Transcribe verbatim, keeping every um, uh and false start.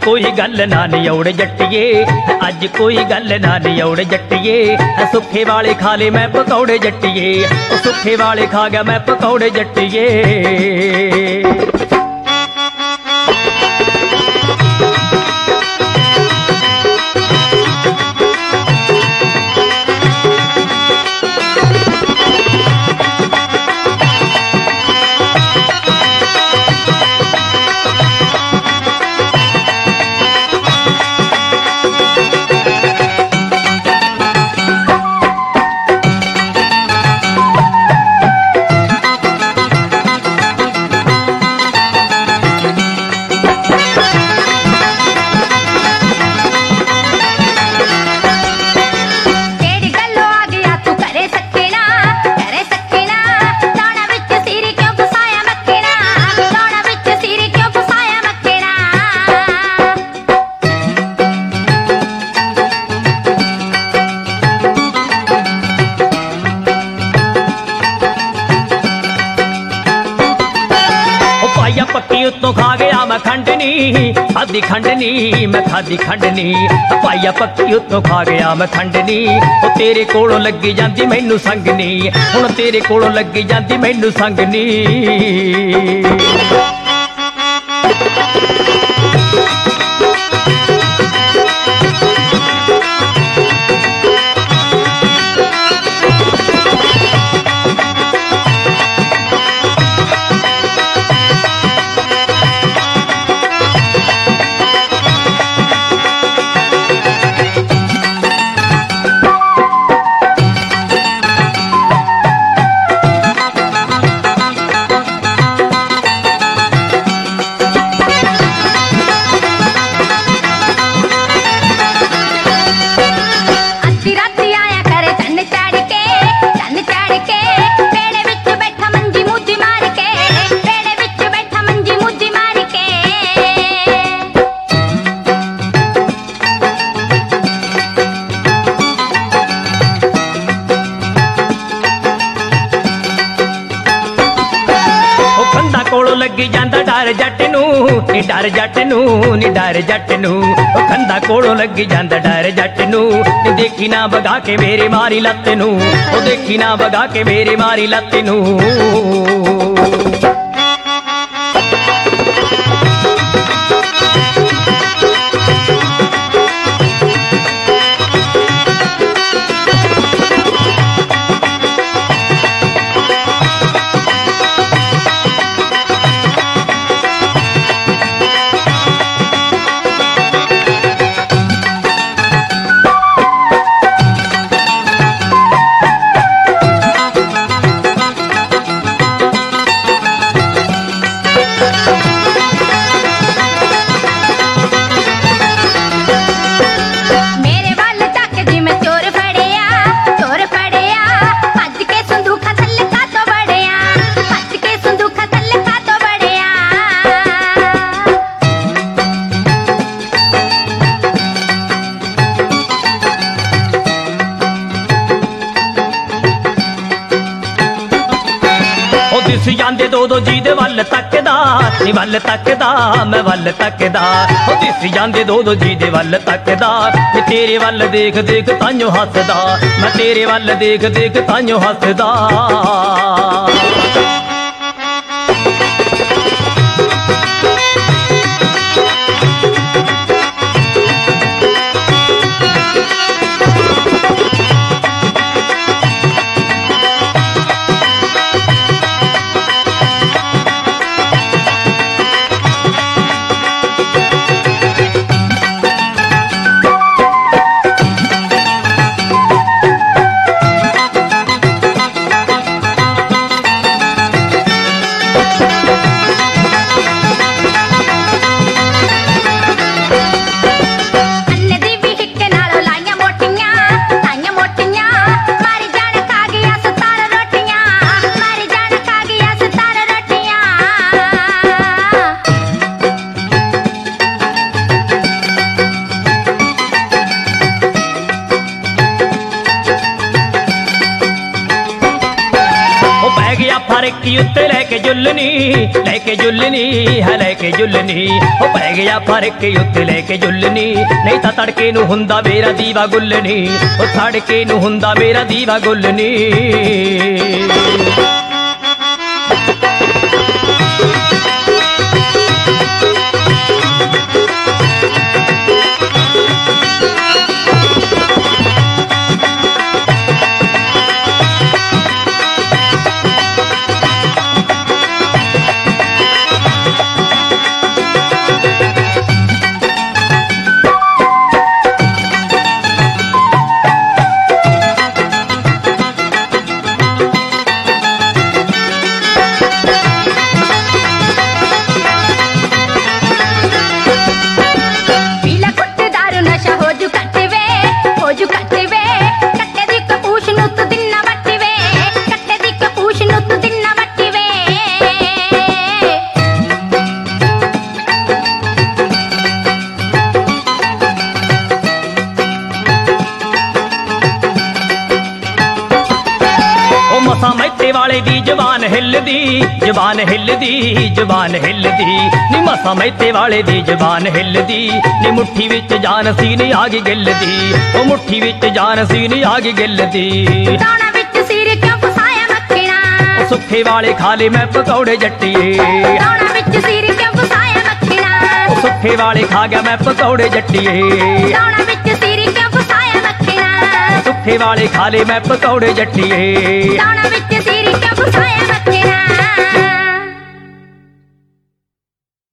कोई गल ना नियौड़ जट्टिए, अज कोई गल ना नियौड़ जट्टिए। सुखे वाले खा ले मैं पकौड़े जट्टिए, सुखे वाले खा गया मैं पकौड़े जट्टिए। पक्की उत्तों खा गया मैं खंडनी, खादी खंडनी मैं खादी खंडनी। पाइया पक्की उत्तों खा गया मैं खंडनी, ओ तेरे कोलों लगी जांदी मैनू संगनी, हुण तेरे कोलों लगी जांदी मैनू संगनी। कोलों लगी जांदा डर जट नू, नी डर जट नू, नी डर जट नू। खंदा कोलों लगी जांदा डर जट नू, नी देखी ना बगा के मेरे मारी लत्त नू, ओ देखी ना बगा के मेरे मारी लत्त नू। दिस जांदे दो दो जी दे वल तकदा, नी वल तकदा मैं वल तकदा। ओ दिस जांदे दो दो जी दे वल तकदा, मैं तेरे वल देख देख तांयो हसदा, मैं तेरे वल देख देख तांयो हसदा। फरकी उत्ते लैके ਕੇ ਜੁਲਨੀ ਲੈ ਕੇ ਜੁਲਨੀ ਹੈ ਲੈ ਕੇ ਜੁਲਨੀ ਉਹ ਪੈ ਗਿਆ ਫਰਕ ਉੱਤੇ ਲੈ ਕੇ ਜੁਲਨੀ ਨਹੀਂ ਤਾਂ ਤੜਕੇ ਨੂੰ ਹੁੰਦਾ ਮੇਰਾ ਦੀਵਾ ਗੁੱਲਨੀ ਉਹ ਤੜਕੇ ਨੂੰ ਹੁੰਦਾ ਮੇਰਾ ਦੀਵਾ ਗੁੱਲਨੀ वाले दी जबान हिलदी जबान हिलदी जबान हिलदी नी मसा मैते वाले दी जबान हिलदी नी मुट्ठी विच जान सी नी आग गिलदी ओ मुट्ठी विच जान सी नी आग गिलदी दाना विच सिर क्यों फसाया मक्खिना सुखे वाले खा ले मैं पकौड़े जट्टिए दाना विच सिर क्यों फसाया मक्खिना सुखे वाले खा गया मैं पकौड़े जट्टिए दाना विच सिर क्यों फसाया मक्खिना सुखे वाले खा ले मैं पकौड़े जट्टिए दाना विच सिर क्यों